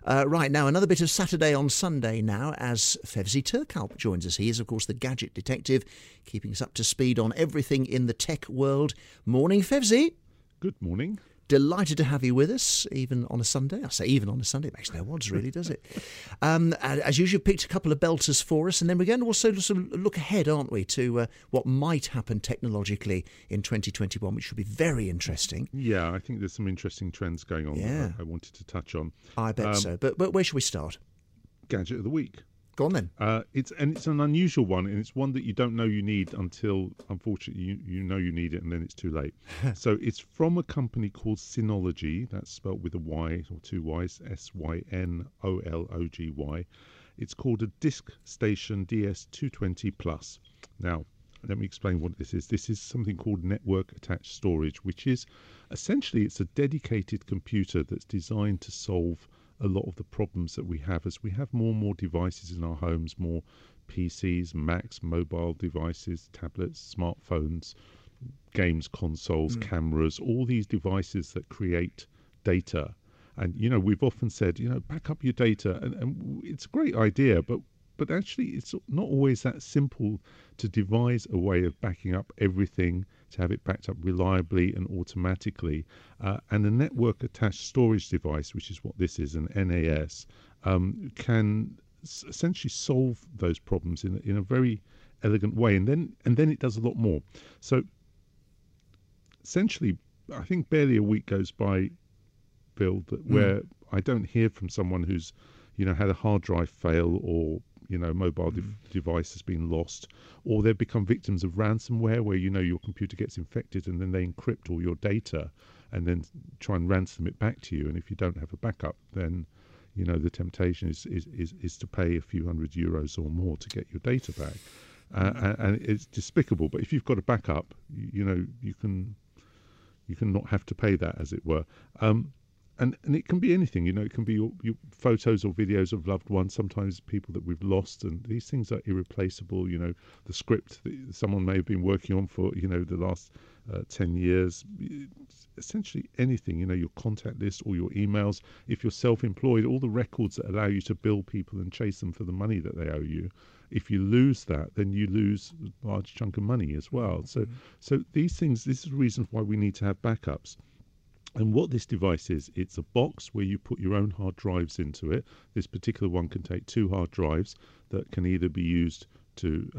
Right, now another bit of Saturday on Sunday now as Fevzi Turkalp joins us. He is, of course, the gadget detective, keeping us up to speed on everything in the tech world. Morning, Fevzi. Good morning. Delighted to have you with us, even on a Sunday. I say even on a Sunday, it makes no odds really, does it? As usual, picked a couple of belters for us, and then we're going to also look ahead, aren't we, to what might happen technologically in 2021, which should be very interesting. Yeah, I think there's some interesting trends going on that I wanted to touch on. I bet so. But where should we start? Gadget of the week. Go on then. It's an unusual one, and it's one that you don't know you need until, unfortunately, you know you need it, and then it's too late. So it's from a company called Synology. That's spelled with a Y or two Ys, Synology. It's called a Disk Station DS220 Plus. Now, let me explain what this is. This is something called network attached storage, which is essentially it's a dedicated computer that's designed to solve a lot of the problems that we have as we have more and more devices in our homes, more PCs, Macs, mobile devices, tablets, smartphones, games consoles, cameras, all these devices that create data. And, we've often said, back up your data. And it's a great idea, but actually it's not always that simple to devise a way of backing up everything, to have it backed up reliably and automatically. And a network attached storage device, which is what this is, an NAS, can essentially solve those problems in a very elegant way. And then it does a lot more. So essentially, I think barely a week goes by, Bill, where I don't hear from someone who's, had a hard drive fail, or mobile device has been lost, or they've become victims of ransomware where your computer gets infected and then they encrypt all your data and then try and ransom it back to you. And if you don't have a backup, then the temptation is to pay a few €100 or more to get your data back. And it's despicable. But if you've got a backup, you can not have to pay that, as it were. And it can be anything, it can be your photos or videos of loved ones, sometimes people that we've lost, and these things are irreplaceable. The script that someone may have been working on for, the last 10 years, essentially anything, your contact list, all your emails. If you're self-employed, all the records that allow you to bill people and chase them for the money that they owe you. If you lose that, then you lose a large chunk of money as well. So these things, this is the reason why we need to have backups. And what this device is, it's a box where you put your own hard drives into it. This particular one can take 2 hard drives that can either be used to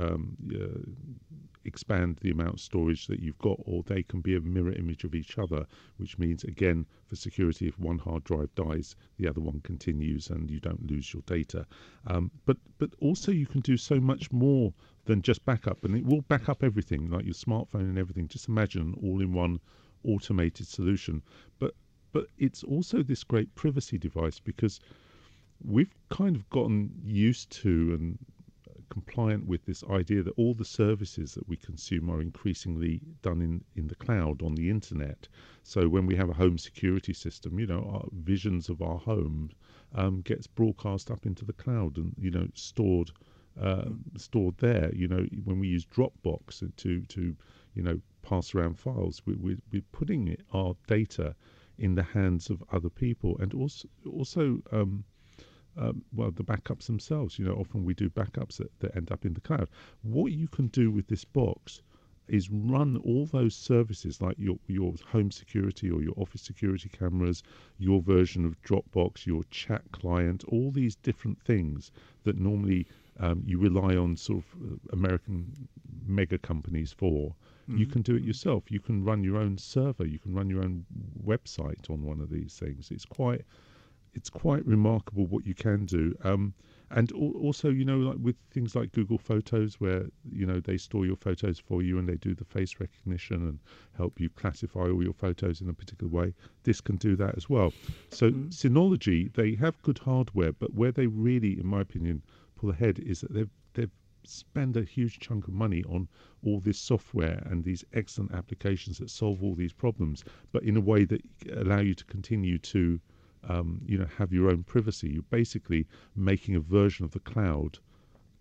expand the amount of storage that you've got, or they can be a mirror image of each other, which means, again, for security, if one hard drive dies, the other one continues and you don't lose your data. But also you can do so much more than just backup, and it will back up everything, like your smartphone and everything. Just imagine an all-in-one automated solution. But it's also this great privacy device, because we've kind of gotten used to and compliant with this idea that all the services that we consume are increasingly done in the cloud, on the internet. So when we have a home security system, our visions of our home gets broadcast up into the cloud and stored there. When we use Dropbox to pass around files, we're putting our data in the hands of other people. And also the backups themselves. Often we do backups that end up in the cloud. What you can do with this box is run all those services, like your home security or your office security cameras, your version of Dropbox, your chat client, all these different things that normally you rely on sort of American mega companies for. You can do it yourself. You can run your own server. You can run your own website on one of these things. It's quite remarkable what you can do. And also, like with things like Google Photos, where they store your photos for you and they do the face recognition and help you classify all your photos in a particular way. This can do that as well. So Synology, they have good hardware, but where they really, in my opinion, pull ahead is that they've spend a huge chunk of money on all this software and these excellent applications that solve all these problems, but in a way that allow you to continue to have your own privacy. You're basically making a version of the cloud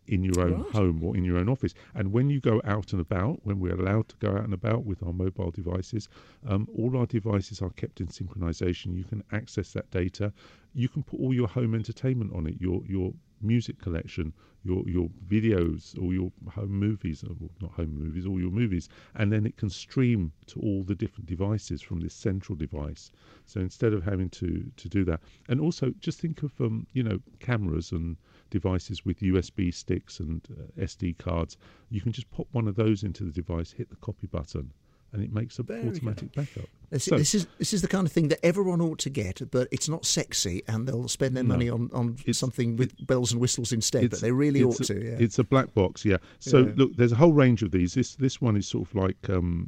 in your own Right. home or in your own office. And when you go out and about, when we're allowed to go out and about with our mobile devices, all our devices are kept in synchronization. You can access that data. You can put all your home entertainment on it, your music collection, your videos, or your home movies, or not home movies, all your movies, and then it can stream to all the different devices from this central device. So instead of having to do that, and also just think of cameras and devices with USB sticks and SD cards. You can just pop one of those into the device, hit the copy button, and it makes an Very automatic backup. This is the kind of thing that everyone ought to get, but it's not sexy, and they'll spend their money on something with bells and whistles instead. But they really ought to. Yeah. It's a black box, yeah. So look, there's a whole range of these. This one is sort of like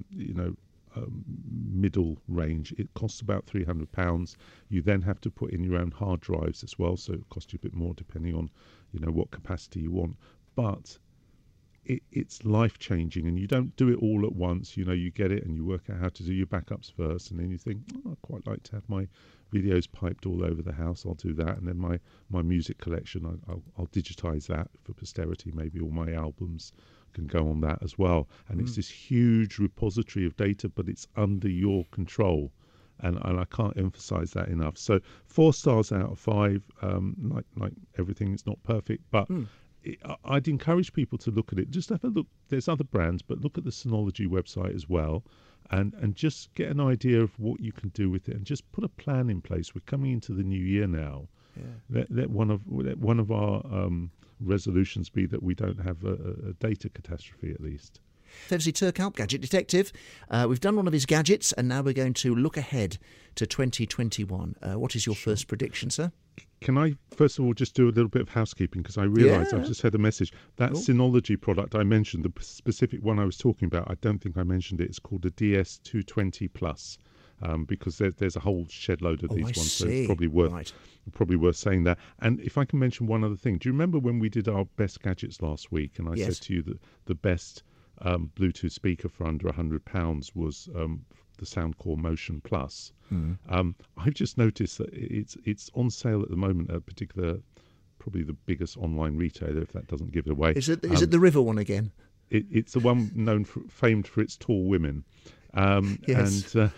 middle range. It costs about £300. You then have to put in your own hard drives as well, so it costs you a bit more depending on what capacity you want. But it's life-changing, and you don't do it all at once. You get it and you work out how to do your backups first, and then you think, I'd quite like to have my videos piped all over the house. I'll do that. And then my music collection, I'll digitize that for posterity. Maybe all my albums can go on that as well. And it's this huge repository of data, but it's under your control. And I can't emphasize that enough. So 4 stars out of 5. Like everything, it's not perfect, but I'd encourage people to look at it. Just have a look. There's other brands, but look at the Synology website as well, and just get an idea of what you can do with it, and just put a plan in place. We're coming into the new year now. Yeah. Let one of our resolutions be that we don't have a data catastrophe, at least. Fevzi Turkalp, Gadget Detective. We've done one of his gadgets, and now we're going to look ahead to 2021. What is your first prediction, sir? Can I, first of all, just do a little bit of housekeeping, because I realise I've just had a message. That Synology product I mentioned, the specific one I was talking about, I don't think I mentioned it. It's called the DS220 Plus, because there's a whole shed load of these ones, so it's probably worth saying that. And if I can mention one other thing, do you remember when we did our best gadgets last week, and I said to you that the best Bluetooth speaker for under £100 was the Soundcore Motion Plus? I've just noticed that it's on sale at the moment at a particular, probably the biggest online retailer, if that doesn't give it away. Is it the River one again? It's the one famed for its tall women. Yes. And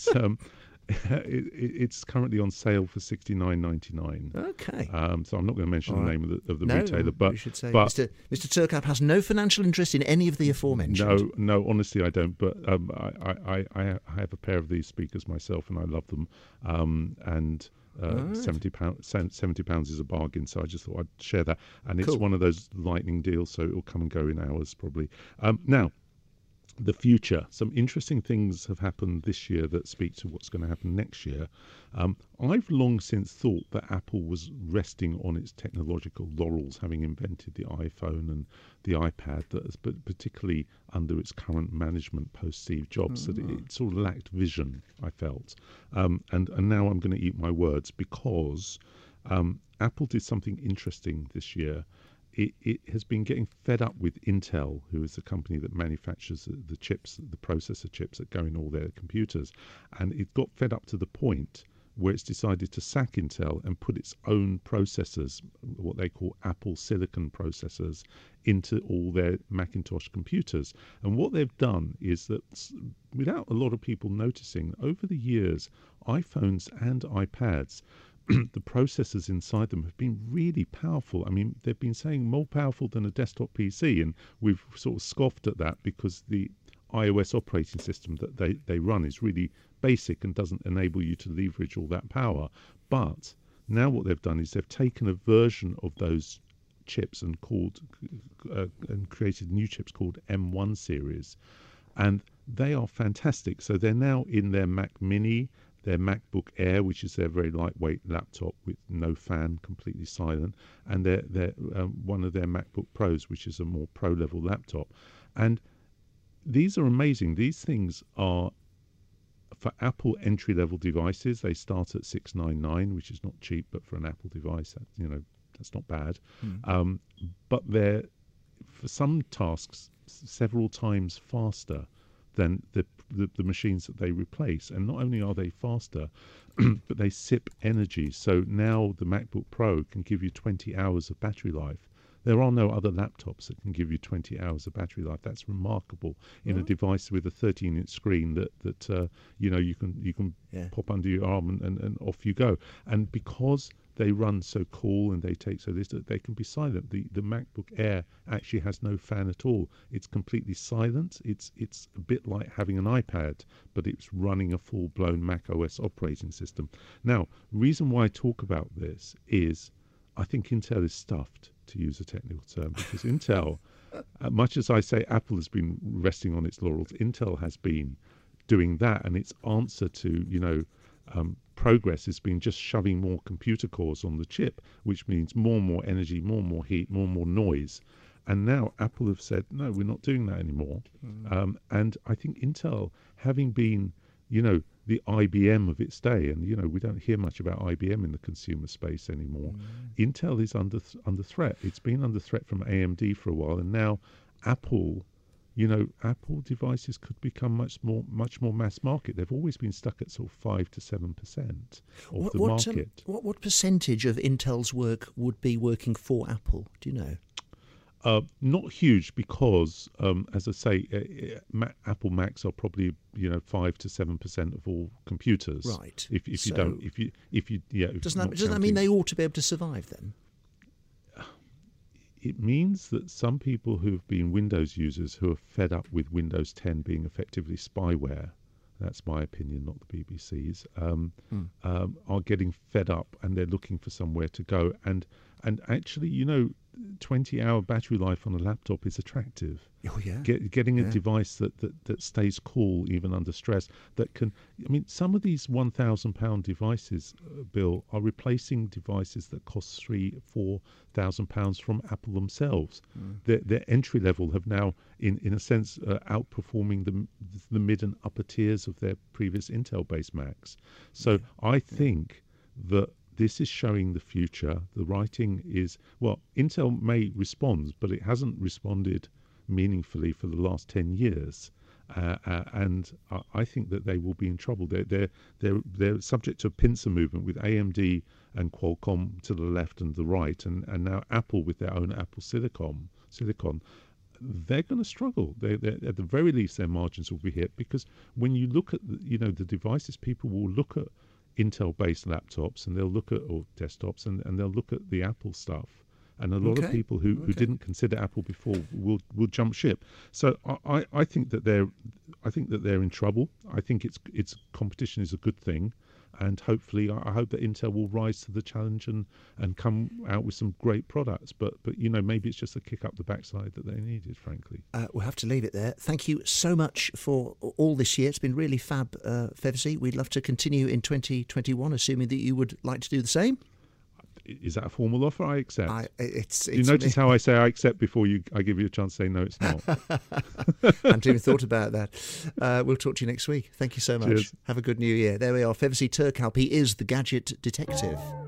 it's currently on sale for $69.99. Okay. So I'm not going to mention the name of the retailer, but we should say Mr. Turkalp has no financial interest in any of the aforementioned. No, honestly I don't. But I have a pair of these speakers myself, and I love them. And £70 is a bargain, so I just thought I'd share that. And it's one of those lightning deals, so it'll come and go in hours probably. Now, the future. Some interesting things have happened this year that speak to what's going to happen next year. I've long since thought that Apple was resting on its technological laurels, having invented the iPhone and the iPad, but particularly under its current management post Steve Jobs, that it sort of lacked vision, I felt. And now I'm going to eat my words, because Apple did something interesting this year. It has been getting fed up with Intel, who is the company that manufactures the chips, the processor chips that go in all their computers. And it got fed up to the point where it's decided to sack Intel and put its own processors, what they call Apple Silicon processors, into all their Macintosh computers. And what they've done is that, without a lot of people noticing, over the years, iPhones and iPads, the processors inside them have been really powerful. I mean, they've been saying more powerful than a desktop PC, and we've sort of scoffed at that because the iOS operating system that they run is really basic and doesn't enable you to leverage all that power. But now what they've done is they've taken a version of those chips and created new chips called M1 series, and they are fantastic. So they're now in their Mac Mini, their MacBook Air, which is their very lightweight laptop with no fan, completely silent, and they're one of their MacBook Pros, which is a more pro-level laptop. And these are amazing. These things are, for Apple entry-level devices, they start at $699, which is not cheap, but for an Apple device, that's not bad. But they're, for some tasks, several times faster than the machines that they replace. And not only are they faster, but they sip energy. So now the MacBook Pro can give you 20 hours of battery life. There are no other laptops that can give you 20 hours of battery life. That's remarkable in a device with a 13-inch screen that you can pop under your arm and off you go. And because they run so cool and they take so little, they can be silent. The MacBook Air actually has no fan at all. It's completely silent. It's a bit like having an iPad, but it's running a full-blown Mac OS operating system. Now, reason why I talk about this is I think Intel is stuffed, to use a technical term, because Intel, much as I say Apple has been resting on its laurels, Intel has been doing that, and its answer to, progress has been just shoving more computer cores on the chip, which means more and more energy, more and more heat, more and more noise. And now Apple have said, no, we're not doing that anymore. And I think Intel, having been, the IBM of its day, and, we don't hear much about IBM in the consumer space anymore. Intel is under threat. It's been under threat from AMD for a while, and now Apple, Apple devices could become much more mass market. They've always been stuck at sort of 5 to 7% of the market. What percentage of Intel's work would be working for Apple? Do you know? Not huge, because, as I say, Apple Macs are probably 5 to 7% of all computers. Right. Doesn't that mean they ought to be able to survive then? It means that some people who have been Windows users who are fed up with Windows 10 being effectively spyware, that's my opinion, not the BBC's, are getting fed up, and they're looking for somewhere to go. And actually, 20-hour battery life on a laptop is attractive. Oh, yeah. Getting a device that stays cool even under stress, that can... some of these £1,000 devices, Bill, are replacing devices that cost £3,000-4,000 from Apple themselves. Their entry level have now, in a sense, outperforming the mid and upper tiers of their previous Intel-based Macs. So I think that this is showing the future. The writing is, Intel may respond, but it hasn't responded meaningfully for the last 10 years. And I think that they will be in trouble. They're subject to a pincer movement with AMD and Qualcomm to the left and the right, and now Apple with their own Apple Silicon. They're going to struggle. At the very least, their margins will be hit, because when you look at the devices, people will look at Intel-based laptops, and they'll look at, or desktops, and they'll look at the Apple stuff. And a lot of people who didn't consider Apple before will jump ship. So I think that they're in trouble. I think it's competition is a good thing, and hopefully I hope that Intel will rise to the challenge and come out with some great products. But maybe it's just a kick up the backside that they needed, frankly. We'll have to leave it there. Thank you so much for all this year. It's been really fab, Fevzi. We'd love to continue in 2021, assuming that you would like to do the same. Is that a formal offer? I accept. You notice how I say I accept before I give you a chance to say no, it's not. I haven't even thought about that. We'll talk to you next week. Thank you so much. Cheers. Have a good new year. There we are. Fevzi Turkalp. He is the Gadget Detective.